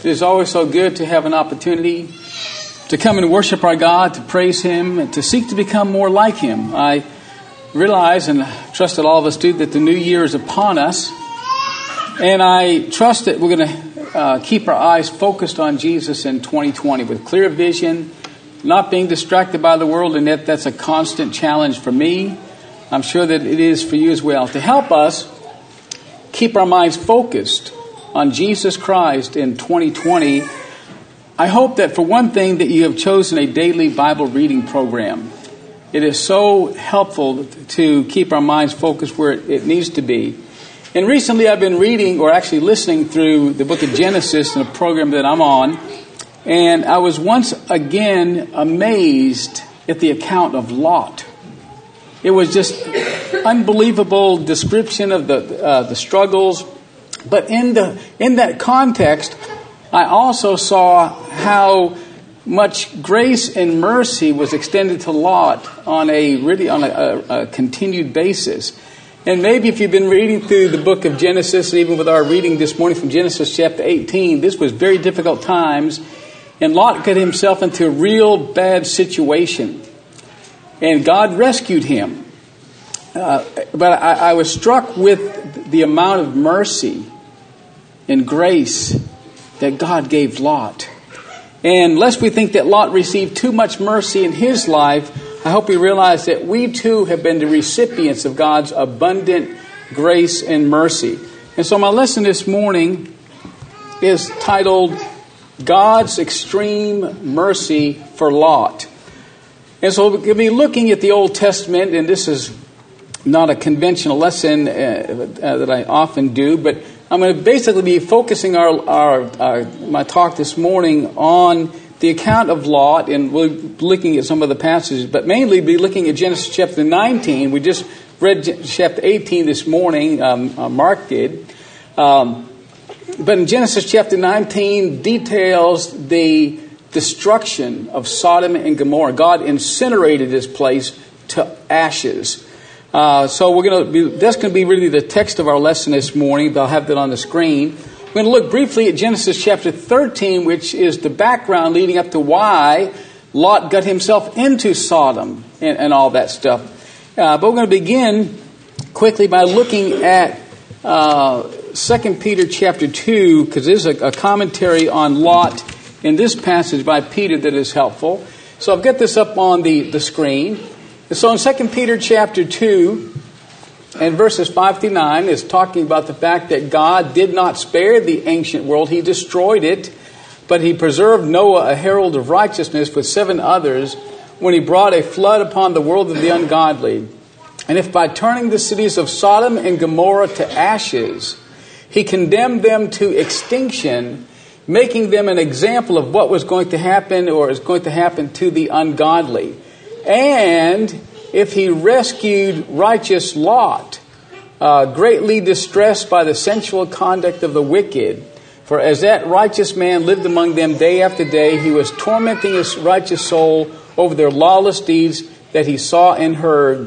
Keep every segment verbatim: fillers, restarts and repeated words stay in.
It is always so good to have an opportunity to come and worship our God, to praise Him, and to seek to become more like Him. I realize and trust that all of us do that the new year is upon us. And I trust that we're going to uh, keep our eyes focused on Jesus in twenty twenty with clear vision, not being distracted by the world, and yet that's a constant challenge for me. I'm sure that it is for you as well. To help us keep our minds focused on Jesus Christ in twenty twenty, I hope that for one thing that you have chosen a daily Bible reading program. It is so helpful to keep our minds focused where it needs to be. And recently I've been reading, or actually listening through the book of Genesis in a program that I'm on, and I was once again amazed at the account of Lot. It was just unbelievable description of the uh, the struggles. But in the in that context, I also saw how much grace and mercy was extended to Lot on a really on a, a, a continued basis. And maybe if you've been reading through the book of Genesis, and even with our reading this morning from Genesis chapter eighteen, this was very difficult times, and Lot got himself into a real bad situation, and God rescued him. Uh, but I, I was struck with the amount of mercy and grace that God gave Lot. And lest we think that Lot received too much mercy in his life, I hope we realize that we too have been the recipients of God's abundant grace and mercy. And so my lesson this morning is titled, God's Extreme Mercy for Lot. And so we'll be looking at the Old Testament, and this is not a conventional lesson uh, uh, that I often do, but I'm going to basically be focusing our, our, our my talk this morning on the account of Lot, and we'll be looking at some of the passages, but mainly be looking at Genesis chapter nineteen. We just read chapter eighteen this morning, um, uh, Mark did. Um, but in Genesis chapter nineteen details the destruction of Sodom and Gomorrah. God incinerated this place to ashes. Uh, so we're going to be, that's going to be really the text of our lesson this morning. I'll have that on the screen. We're going to look briefly at Genesis chapter thirteen, which is the background leading up to why Lot got himself into Sodom and, and all that stuff. Uh, but we're going to begin quickly by looking at uh, Second Peter chapter two, because there's a, a commentary on Lot in this passage by Peter that is helpful. So I've got this up on the, the screen. So in Second Peter chapter two and verses five through nine is talking about the fact that God did not spare the ancient world. He destroyed it, but He preserved Noah, a herald of righteousness, with seven others when He brought a flood upon the world of the ungodly. And if by turning the cities of Sodom and Gomorrah to ashes, He condemned them to extinction, making them an example of what was going to happen or is going to happen to the ungodly. And if He rescued righteous Lot, uh, greatly distressed by the sensual conduct of the wicked, for as that righteous man lived among them day after day, he was tormenting his righteous soul over their lawless deeds that he saw and heard.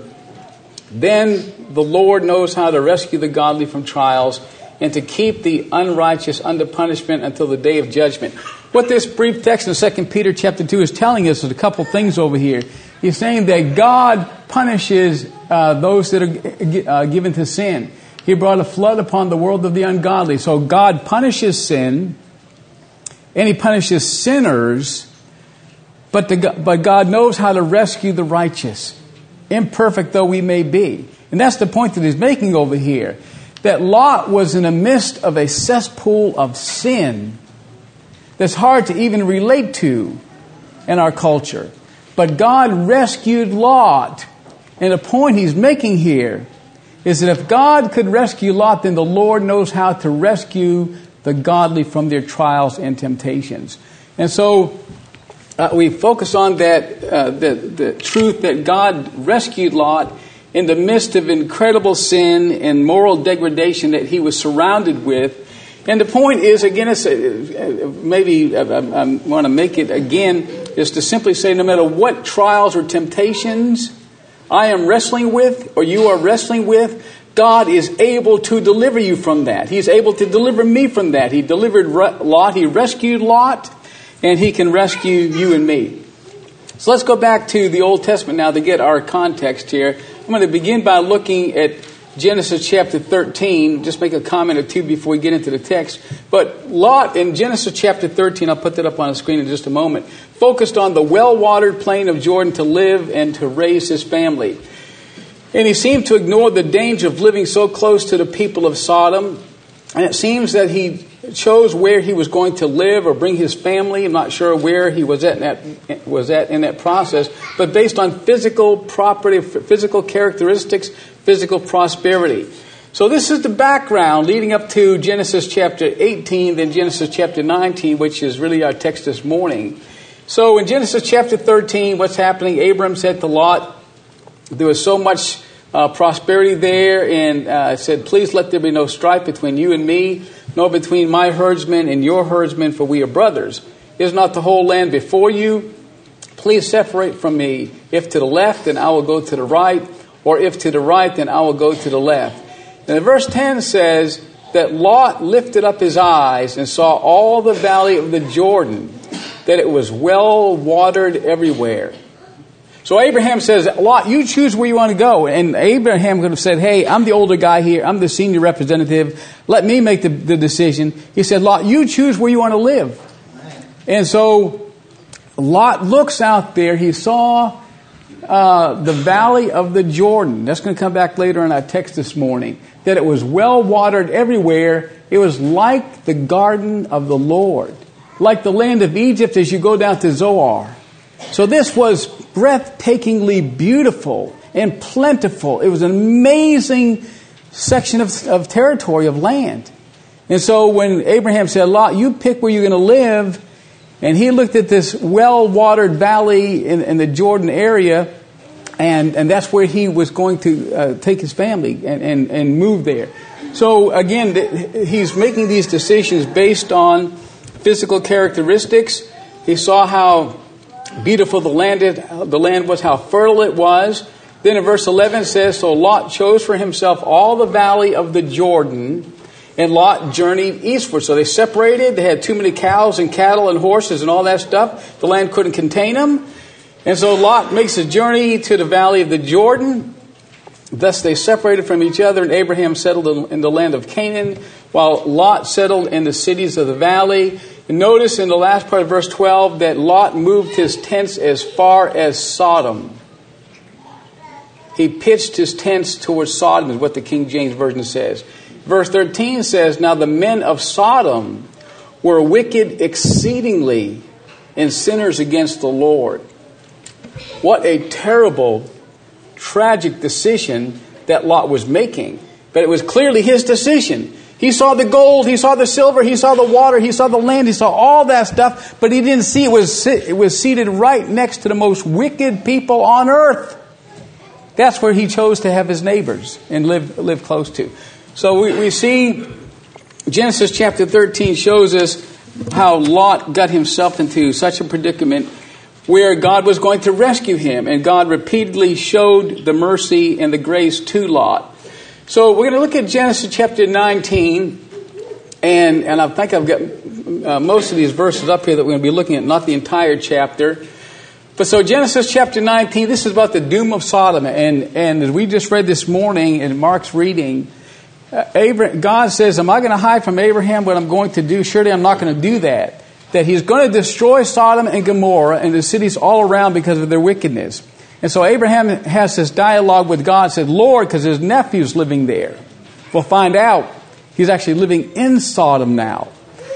Then the Lord knows how to rescue the godly from trials and to keep the unrighteous under punishment until the day of judgment. What this brief text in Second Peter chapter two is telling us is a couple things over here. He's saying that God punishes uh, those that are uh, given to sin. He brought a flood upon the world of the ungodly. So God punishes sin, and He punishes sinners, but, the, but God knows how to rescue the righteous, imperfect though we may be. And that's the point that He's making over here, that Lot was in the midst of a cesspool of sin that's hard to even relate to in our culture. But God rescued Lot. And the point He's making here is that if God could rescue Lot, then the Lord knows how to rescue the godly from their trials and temptations. And so uh, we focus on that, uh, the, the truth that God rescued Lot in the midst of incredible sin and moral degradation that he was surrounded with. And the point is, again, it's, uh, maybe I, I, I want to make it again, is to simply say no matter what trials or temptations I am wrestling with or you are wrestling with, God is able to deliver you from that. He's able to deliver me from that. He delivered Lot. He rescued Lot, and He can rescue you and me. So let's go back to the Old Testament now to get our context here. I'm going to begin by looking at Genesis chapter thirteen. Just make a comment or two before we get into the text. But Lot in Genesis chapter thirteen, I'll put that up on the screen in just a moment, focused on the well-watered plain of Jordan to live and to raise his family. And he seemed to ignore the danger of living so close to the people of Sodom. And it seems that he chose where he was going to live or bring his family. I'm not sure where he was at in that, was at in that process. But based on physical property, physical characteristics, physical prosperity. So this is the background leading up to Genesis chapter eighteen, then Genesis chapter nineteen, which is really our text this morning. So in Genesis chapter thirteen, what's happening? Abram said to Lot, there was so much uh, prosperity there, and uh, said, please let there be no strife between you and me, nor between my herdsmen and your herdsmen, for we are brothers. Is not the whole land before you? Please separate from me. If to the left, then I will go to the right, or if to the right, then I will go to the left. And verse ten says that Lot lifted up his eyes and saw all the valley of the Jordan, that it was well watered everywhere. So Abraham says, Lot, you choose where you want to go. And Abraham could have said, hey, I'm the older guy here. I'm the senior representative. Let me make the, the decision. He said, Lot, you choose where you want to live. And so Lot looks out there. He saw uh, the valley of the Jordan. That's going to come back later in our text this morning. That it was well watered everywhere. It was like the garden of the Lord. Like the land of Egypt as you go down to Zoar. So this was breathtakingly beautiful and plentiful. It was an amazing section of, of territory, of land. And so when Abraham said, Lot, you pick where you're going to live, and he looked at this well-watered valley in, in the Jordan area, and, and that's where he was going to uh, take his family and, and, and move there. So again, th- he's making these decisions based on physical characteristics. He saw how beautiful the land, is, the land was, how fertile it was. Then in verse eleven it says, so Lot chose for himself all the valley of the Jordan, and Lot journeyed eastward. So they separated. They had too many cows and cattle and horses and all that stuff. The land couldn't contain them. And so Lot makes a journey to the valley of the Jordan. Thus they separated from each other, and Abraham settled in the land of Canaan, while Lot settled in the cities of the valley. And notice in the last part of verse twelve that Lot moved his tents as far as Sodom. He pitched his tents towards Sodom, is what the King James Version says. Verse thirteen says, now the men of Sodom were wicked exceedingly and sinners against the Lord. What a terrible, tragic decision that Lot was making. But it was clearly his decision. He saw the gold, he saw the silver, he saw the water, he saw the land, he saw all that stuff, but he didn't see it was it was seated right next to the most wicked people on earth. That's where he chose to have his neighbors and live live close to. So we, we see Genesis chapter thirteen shows us how Lot got himself into such a predicament where God was going to rescue him, and God repeatedly showed the mercy and the grace to Lot. So we're going to look at Genesis chapter nineteen, and, and I think I've got uh, most of these verses up here that we're going to be looking at, not the entire chapter. But so Genesis chapter nineteen, this is about the doom of Sodom. And, and as we just read this morning in Mark's reading, uh, Abraham, God says, am I going to hide from Abraham what I'm going to do? Surely I'm not going to do that. That he's going to destroy Sodom and Gomorrah and the cities all around because of their wickedness. And so Abraham has this dialogue with God, said, Lord, because his nephew's living there. We'll find out he's actually living in Sodom now.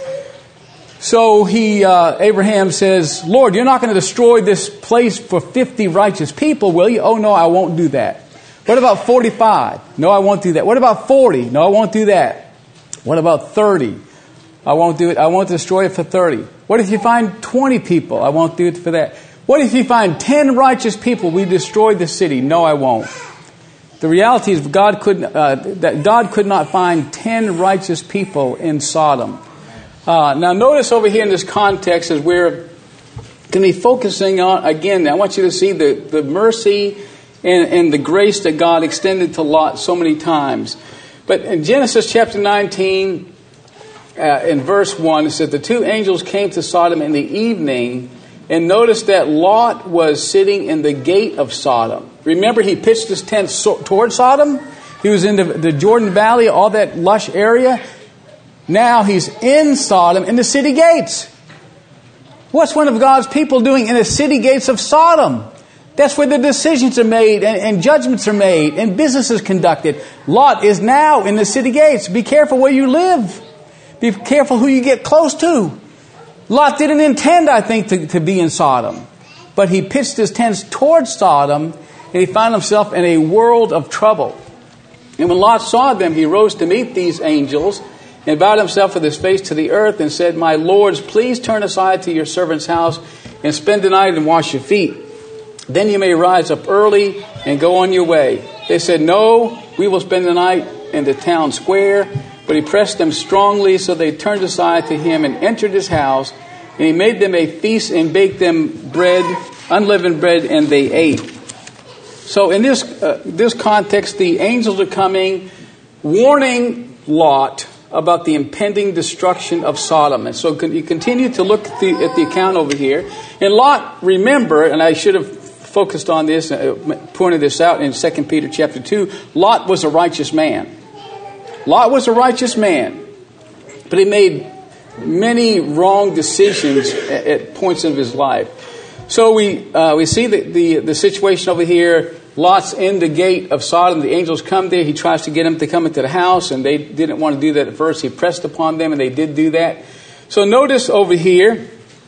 So he, uh, Abraham says, Lord, you're not going to destroy this place for fifty righteous people, will you? Oh, no, I won't do that. What about forty-five? No, I won't do that. What about forty? No, I won't do that. What about thirty? I won't do it. I won't destroy it for thirty. What if you find twenty people? I won't do it for that. What if you find ten righteous people? We destroy the city. No, I won't. The reality is God could, uh, that God could not find ten righteous people in Sodom. Uh, now notice over here in this context as we're going to be focusing on, again, I want you to see the, the mercy and, and the grace that God extended to Lot so many times. But in Genesis chapter nineteen, uh, in verse one, it says, the two angels came to Sodom in the evening, and noticed that Lot was sitting in the gate of Sodom. Remember, he pitched his tent so- toward Sodom. He was in the, the Jordan Valley, all that lush area. Now he's in Sodom, in the city gates. What's one of God's people doing in the city gates of Sodom? That's where the decisions are made and, and judgments are made and business is conducted. Lot is now in the city gates. Be careful where you live. Be careful who you get close to. Lot didn't intend, I think, to, to be in Sodom. But he pitched his tents towards Sodom, and he found himself in a world of trouble. And when Lot saw them, he rose to meet these angels, and bowed himself with his face to the earth, and said, my lords, please turn aside to your servant's house, and spend the night and wash your feet. Then you may rise up early, and go on your way. They said, no, we will spend the night in the town square. But he pressed them strongly, so they turned aside to him and entered his house. And he made them a feast and baked them bread, unleavened bread, and they ate. So in this uh, this context, the angels are coming, warning Lot about the impending destruction of Sodom. And so you continue to look at the, at the account over here. And Lot, remember, and I should have focused on this, uh, pointed this out in Second Peter chapter two, Lot was a righteous man. Lot was a righteous man, but he made many wrong decisions at, at points of his life. So we uh, we see the, the, the situation over here. Lot's in the gate of Sodom. The angels come there. He tries to get them to come into the house, and they didn't want to do that at first. He pressed upon them, and they did do that. So notice over here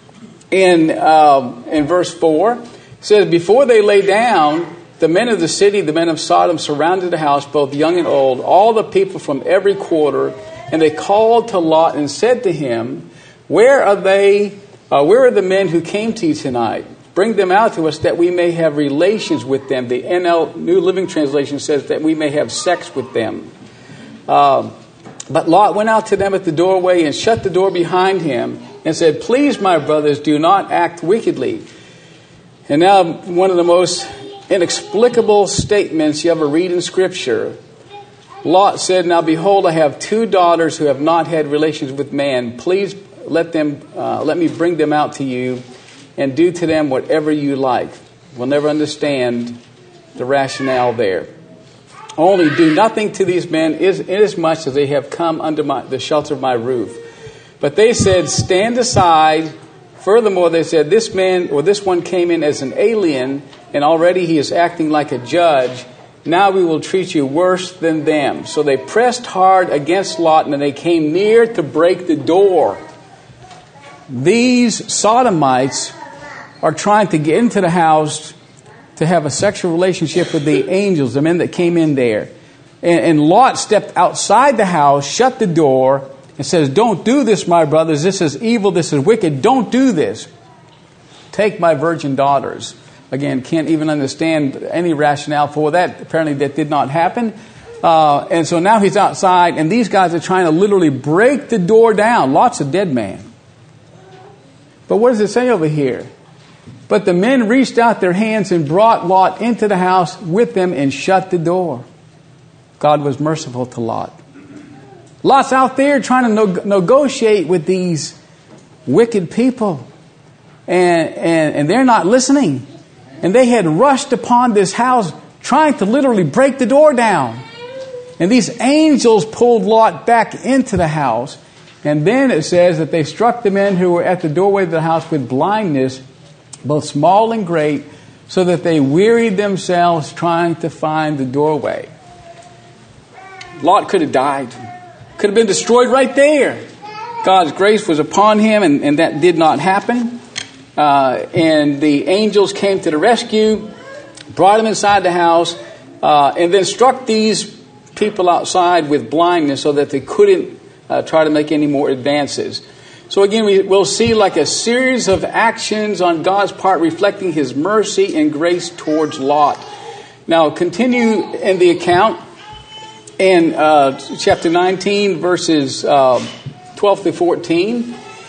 in um, in verse four, it says, before they lay down, the men of the city, the men of Sodom, surrounded the house, both young and old, all the people from every quarter, and they called to Lot and said to him, where are they, uh, where are the men who came to you tonight? Bring them out to us that we may have relations with them. The N L New Living Translation says that we may have sex with them. Uh, but Lot went out to them at the doorway and shut the door behind him and said, please, my brothers, do not act wickedly. And now one of the most inexplicable statements you ever read in Scripture. Lot said, now behold, I have two daughters who have not had relations with man. Please let them, uh, let me bring them out to you and do to them whatever you like. We'll never understand the rationale there. Only do nothing to these men inasmuch as they have come under my, the shelter of my roof. But they said, stand aside. Furthermore, they said, this man or this one came in as an alien, and already he is acting like a judge. Now we will treat you worse than them. So they pressed hard against Lot, and they came near to break the door. These Sodomites are trying to get into the house to have a sexual relationship with the angels, the men that came in there. And, and Lot stepped outside the house, shut the door, and says, don't do this, my brothers. This is evil. This is wicked. Don't do this. Take my virgin daughters. Again, can't even understand any rationale for that. Apparently that did not happen. Uh, and so now he's outside, and these guys are trying to literally break the door down. Lot's a dead man. But what does it say over here? But the men reached out their hands and brought Lot into the house with them and shut the door. God was merciful to Lot. Lot's out there trying to no- negotiate with these wicked people. And, and, and they're not listening. And they had rushed upon this house trying to literally break the door down. And these angels pulled Lot back into the house. And then it says that they struck the men who were at the doorway of the house with blindness, both small and great, so that they wearied themselves trying to find the doorway. Lot could have died. Could have been destroyed right there. God's grace was upon him, and, and that did not happen. Uh, and the angels came to the rescue, brought him inside the house, uh, and then struck these people outside with blindness so that they couldn't uh, try to make any more advances. So again, we, we'll see like a series of actions on God's part reflecting his mercy and grace towards Lot. Now, continue in the account in uh, chapter nineteen, verses uh, twelve to fourteen.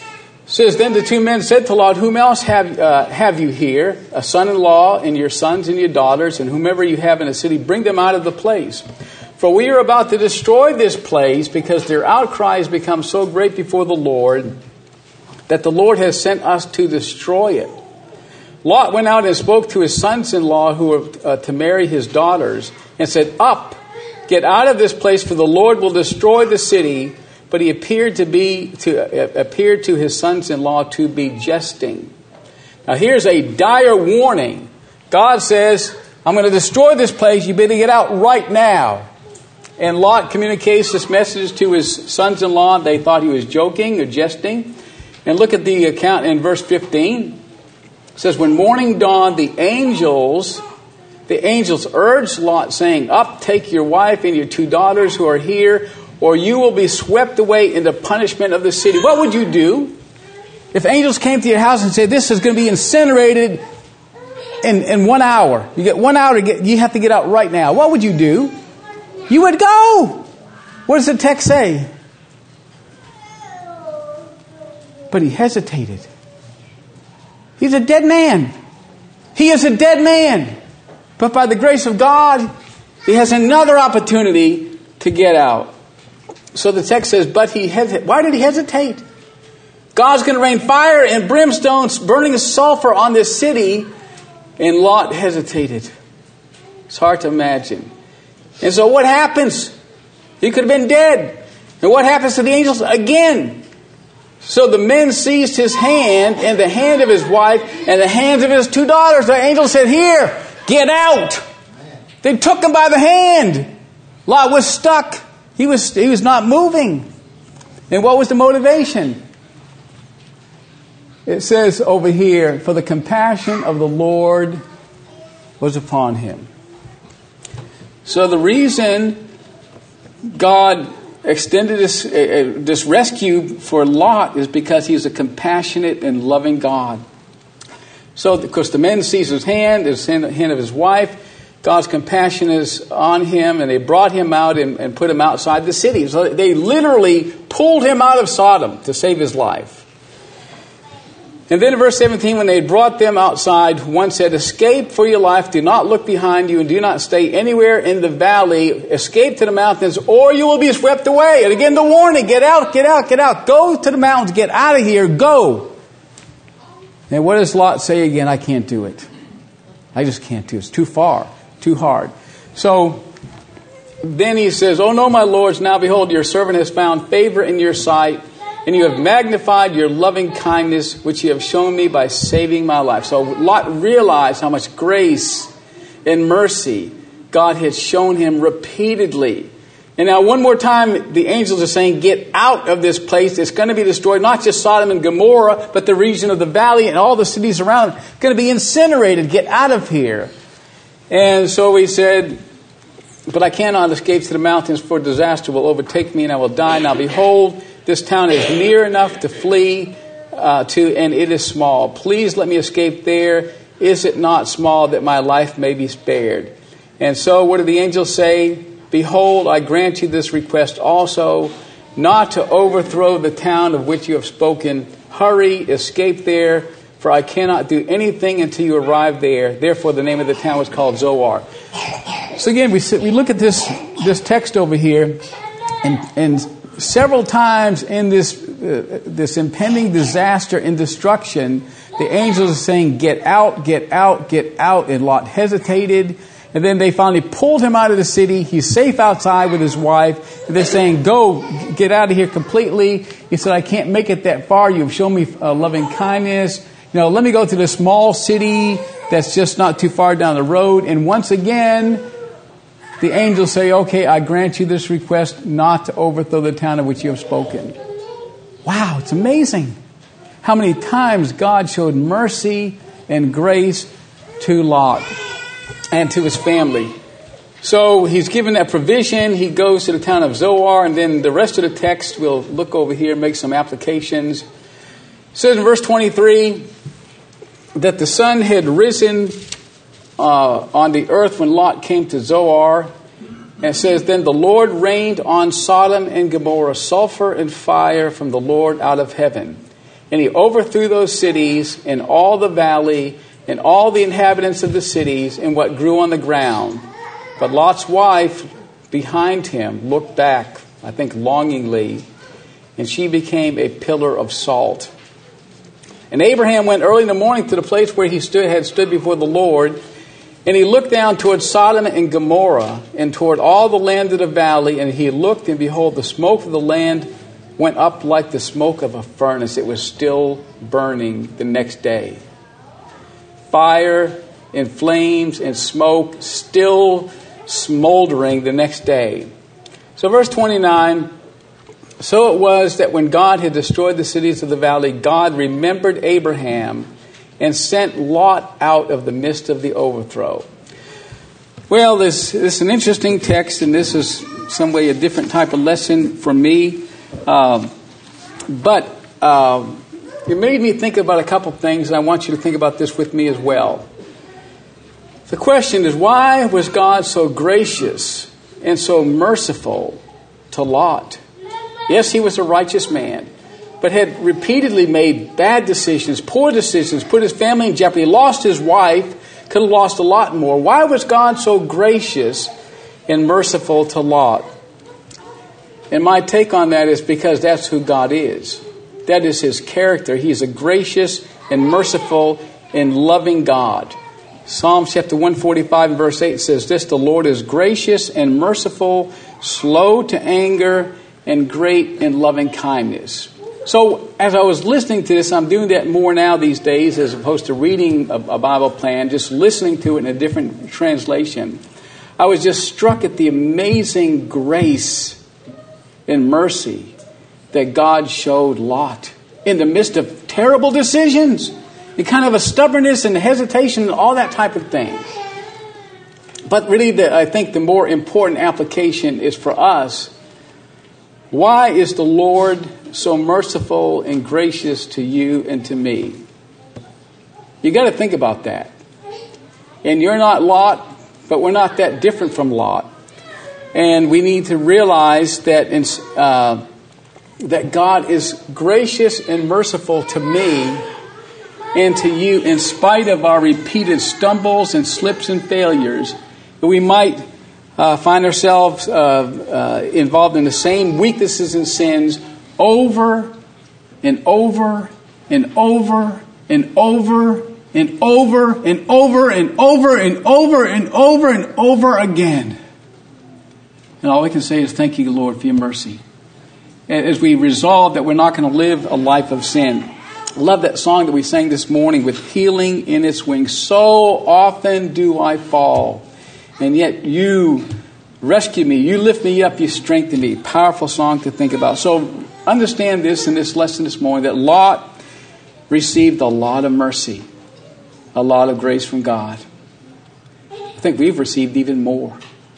says, then the two men said to Lot, whom else have, uh, have you here? A son-in-law and your sons and your daughters, and whomever you have in the city, bring them out of the place. For we are about to destroy this place, because their outcry has become so great before the Lord, that the Lord has sent us to destroy it. Lot went out and spoke to his sons-in-law who were uh, to marry his daughters, and said, up, get out of this place, for the Lord will destroy the city. But he appeared to be to uh, appeared to his sons-in-law to be jesting. Now here's a dire warning. God says, I'm going to destroy this place. You better get out right now. And Lot communicates this message to his sons-in-law. They thought he was joking or jesting. And look at the account in verse fifteen. It says, when morning dawned, the angels, the angels urged Lot, saying, up, take your wife and your two daughters who are here, or you will be swept away into punishment of the city. What would you do if angels came to your house and said, this is going to be incinerated in, in one hour? You get one hour to get, you have to get out right now. What would you do? You would go. What does the text say? But he hesitated. He's a dead man. He is a dead man. But by the grace of God, he has another opportunity to get out. So the text says, but he hesitated. Why did he hesitate? God's going to rain fire and brimstone, burning sulfur on this city. And Lot hesitated. It's hard to imagine. And so what happens? He could have been dead. And what happens to the angels? Again. So the men seized his hand and the hand of his wife and the hands of his two daughters. The angel said, here, get out. They took him by the hand. Lot was stuck. He was, he was not moving. And what was the motivation? It says over here, for the compassion of the Lord was upon him. So the reason God extended this, uh, this rescue for Lot is because he's a compassionate and loving God. So, of course, the men seized his hand, the hand of his wife. God's compassion is on him, and they brought him out and, and put him outside the city. So they literally pulled him out of Sodom to save his life. And then in verse seventeen, when they had brought them outside, one said, escape for your life, do not look behind you, and do not stay anywhere in the valley. Escape to the mountains, or you will be swept away. And again, the warning, get out, get out, get out. Go to the mountains, get out of here, go. And what does Lot say again? I can't do it. I just can't do it. It's too far, too hard. So then he says, oh no, my lords, now behold, your servant has found favor in your sight, and you have magnified your loving kindness, which you have shown me by saving my life. So Lot realized how much grace and mercy God had shown him repeatedly. And now one more time, the angels are saying, get out of this place. It's going to be destroyed. Not just Sodom and Gomorrah, but the region of the valley and all the cities around it. It's going to be incinerated. Get out of here. And so he said, but I cannot escape to the mountains, for disaster will overtake me and I will die. Now behold, this town is near enough to flee uh, to, and it is small. Please let me escape there. Is it not small that my life may be spared? And so what do the angels say? Behold, I grant you this request also, not to overthrow the town of which you have spoken. Hurry, escape there, for I cannot do anything until you arrive there. Therefore, the name of the town was called Zoar. So again, we we look at this this text over here, and and several times in this uh, this impending disaster and destruction, the angels are saying, "Get out, get out, get out." And Lot hesitated. And then they finally pulled him out of the city. He's safe outside with his wife. And they're saying, go, get out of here completely. He said, I can't make it that far. You've shown me uh, loving kindness. You know, let me go to this small city that's just not too far down the road. And once again, the angels say, okay, I grant you this request, not to overthrow the town of which you have spoken. Wow, it's amazing how many times God showed mercy and grace to Lot and to his family. So he's given that provision. He goes to the town of Zoar, and then the rest of the text, we'll look over here and make some applications. It says in verse twenty-three that the sun had risen uh, on the earth when Lot came to Zoar. And it says, then the Lord rained on Sodom and Gomorrah sulfur and fire from the Lord out of heaven. And he overthrew those cities and all the valley and all the inhabitants of the cities and what grew on the ground. But Lot's wife behind him looked back, I think longingly, and she became a pillar of salt. And Abraham went early in the morning to the place where he stood, had stood before the Lord, and he looked down toward Sodom and Gomorrah and toward all the land of the valley, and he looked, and behold, the smoke of the land went up like the smoke of a furnace. It was still burning the next day. Fire and flames and smoke still smoldering the next day. So verse twenty-nine, so it was that when God had destroyed the cities of the valley, God remembered Abraham and sent Lot out of the midst of the overthrow. Well, this, this is an interesting text, and this is some way a different type of lesson for me. Um, but uh, it made me think about a couple things, and I want you to think about this with me as well. The question is, why was God so gracious and so merciful to Lot? Yes, he was a righteous man, but had repeatedly made bad decisions, poor decisions, put his family in jeopardy, lost his wife, could have lost a lot more. Why was God so gracious and merciful to Lot? And my take on that is because that's who God is. That is his character. He is a gracious and merciful and loving God. Psalms chapter one forty-five and verse eight says this, the Lord is gracious and merciful, slow to anger, and great in loving kindness. So as I was listening to this, I'm doing that more now these days as opposed to reading a, a Bible plan, just listening to it in a different translation. I was just struck at the amazing grace and mercy that God showed Lot in the midst of terrible decisions and kind of a stubbornness and hesitation and all that type of thing. But really, the, I think the more important application is for us. Why is the Lord so merciful and gracious to you and to me? You got to think about that. And you're not Lot, but we're not that different from Lot. And we need to realize that in, uh, that God is gracious and merciful to me and to you in spite of our repeated stumbles and slips and failures. We might uh, find ourselves uh, uh, involved in the same weaknesses and sins over and over and over and over and over and over and over and over and over and over again. And all we can say is thank you, Lord, for your mercy. As we resolve that we're not going to live a life of sin. I love that song that we sang this morning, with healing in its wings. So often do I fall, and yet you rescue me. You lift me up. You strengthen me. Powerful song to think about. So understand this in this lesson this morning, that Lot received a lot of mercy, a lot of grace from God. I think we've received even more.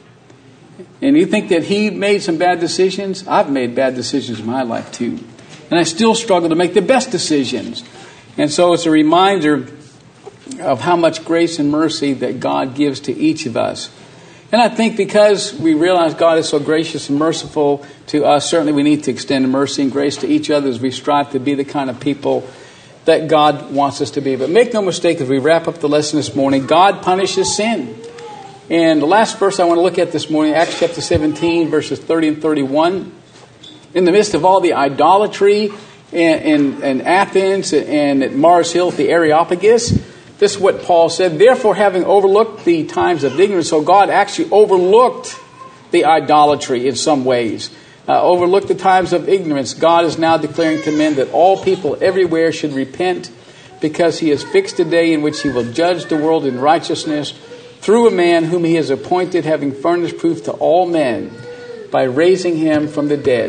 And you think that he made some bad decisions? I've made bad decisions in my life too. And I still struggle to make the best decisions. And so it's a reminder of how much grace and mercy that God gives to each of us. And I think because we realize God is so gracious and merciful to us, certainly we need to extend mercy and grace to each other as we strive to be the kind of people that God wants us to be. But make no mistake, as we wrap up the lesson this morning, God punishes sin. And the last verse I want to look at this morning, Acts chapter seventeen, verses thirty and thirty-one. In the midst of all the idolatry in, in, in Athens and at Mars Hill at the Areopagus, this is what Paul said. Therefore, having overlooked the times of ignorance, so God actually overlooked the idolatry in some ways. Uh, overlooked the times of ignorance. God is now declaring to men that all people everywhere should repent, because he has fixed a day in which he will judge the world in righteousness through a man whom he has appointed, having furnished proof to all men by raising him from the dead.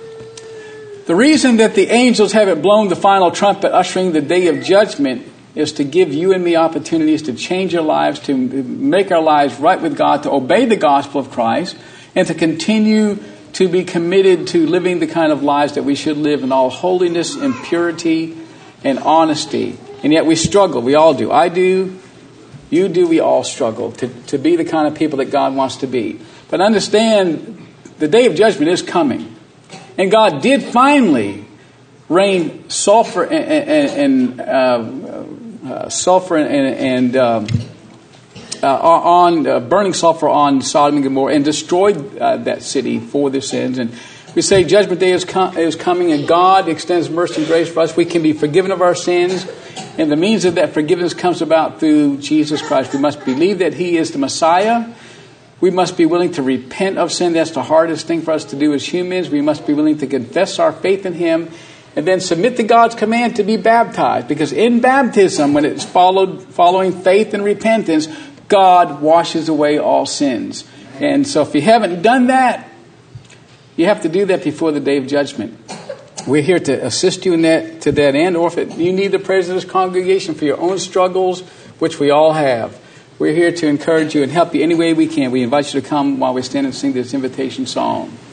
The reason that the angels haven't blown the final trumpet ushering the day of judgment is to give you and me opportunities to change our lives, to make our lives right with God, to obey the gospel of Christ, and to continue to be committed to living the kind of lives that we should live in all holiness and purity and honesty. And yet we struggle. We all do. I do. You do. We all struggle to, to be the kind of people that God wants to be. But understand, the day of judgment is coming. And God did finally rain sulfur and, and, and uh, uh, sulfur and, and um, uh, on uh, burning sulfur on Sodom and Gomorrah and destroyed uh, that city for their sins. And we say Judgment Day is, com- is coming, and God extends mercy and grace for us. We can be forgiven of our sins, and the means of that forgiveness comes about through Jesus Christ. We must believe that He is the Messiah. We must be willing to repent of sin. That's the hardest thing for us to do as humans. We must be willing to confess our faith in Him and then submit to God's command to be baptized. Because in baptism, when it's followed following faith and repentance, God washes away all sins. And so if you haven't done that, you have to do that before the day of judgment. We're here to assist you in that, to that end. Or if it, you need the prayers of this congregation for your own struggles, which we all have, we're here to encourage you and help you any way we can. We invite you to come while we stand and sing this invitation song.